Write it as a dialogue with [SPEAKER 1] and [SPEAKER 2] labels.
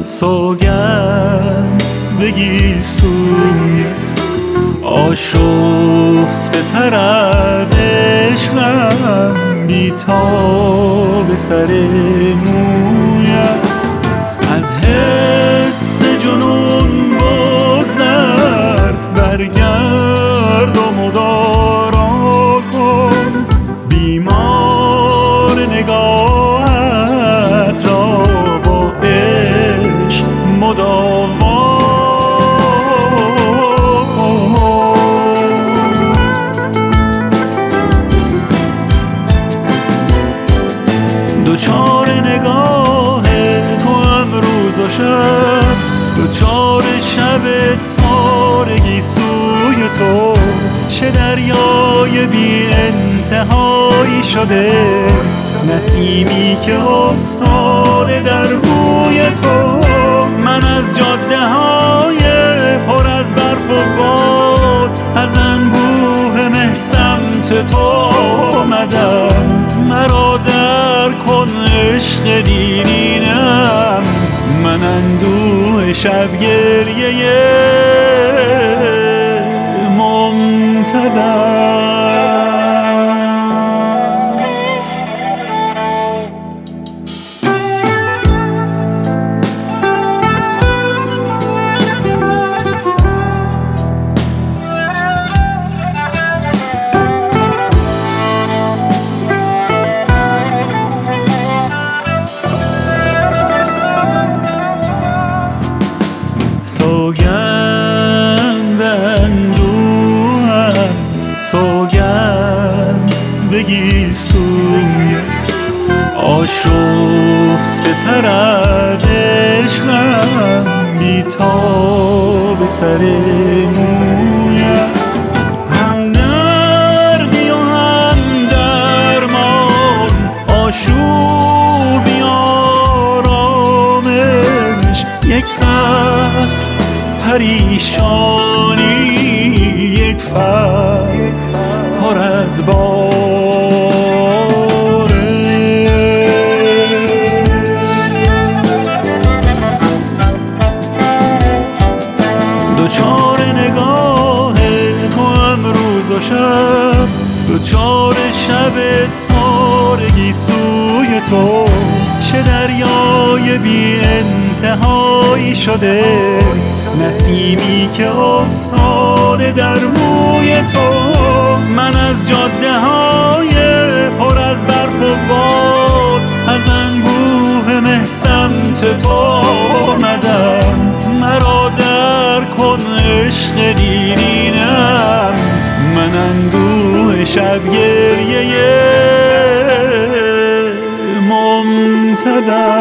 [SPEAKER 1] سوگند بگی سویت آشفته تر از عشقم بی تاب سر مویت. از حس جنون بگذر برگرد و مدارا کن بیمار نگاهت را با عشق مداوا. دوچار نگاه تو امروز و شب، دوچار شب تارگی سوی تو، چه دریای بی انتهایی شده نسیمی که افتاده در بوی تو. من از جاده های پر از برف و باد از انبوه مه سمت تو آمدم. مرا در کن عشق دیرینم، من اندوه شب گریه ممتدم. سوگند به اندوهم، سوگند بگی سویت آشفته تر از عشقم بی تاب سر مویت. هم دردی و هم درمان، آشوبی آرامش، یک فصل پریشانی، یک فصل پر از دوچار نگاه تو امروز و شب، دوچار شب تارگی سوی تو، چه دریای بی انتهایی شده نسیمی که افتاده در موی تو. من از جاده های پر از برف و باد از انبوه مه سمت تو آمدم. مرا در کن عشق دیرینم، من اندوه شب گریه ممتدم.